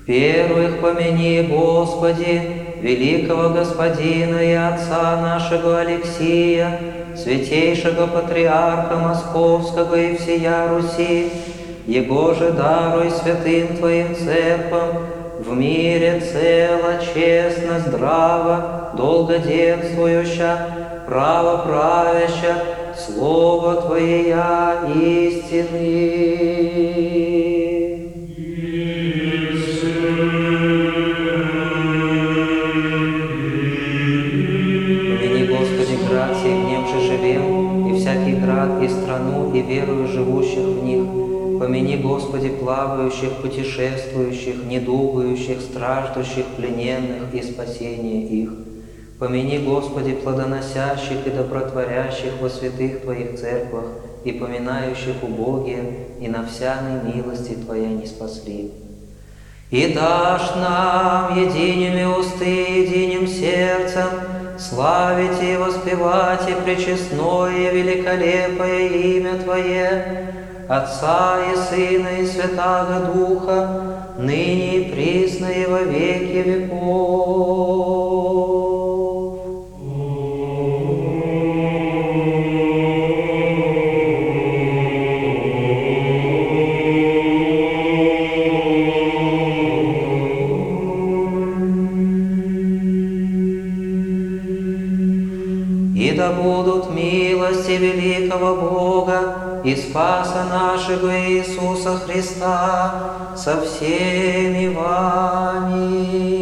Первых помяни, Господи, великого Господина и Отца нашего Алексия, святейшего Патриарха Московского и всея Руси, Его же даруй святым Твоим церквам в мире цело, честно, здраво, долгоденствующа, правоправяща, Слово Твоя истины. И страну, и верую живущих в них. Помяни, Господи, плавающих, путешествующих, недугающих, страждущих, плененных и спасение их. Помяни, Господи, плодоносящих и добротворящих во святых Твоих церквах, и поминающих убогие, и на всяной милости Твоя не спасли. И дашь нам едиными усты, единым сердцем славить и воспевать и пречестное и великолепное имя Твое, Отца и Сына и Святаго Духа, ныне и присно и во веки веков. Да будут милости великого Бога и Спаса нашего Иисуса Христа со всеми вами.